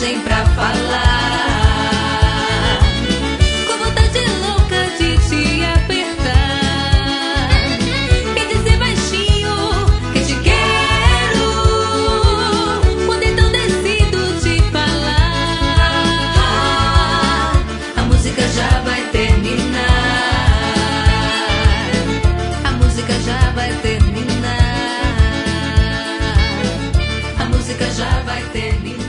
coragem pra falar, com vontade louca de te apertar e dizer baixinho que te quero, quando então decido te falar, a música já vai terminar, a música já vai terminar, a música já vai terminar.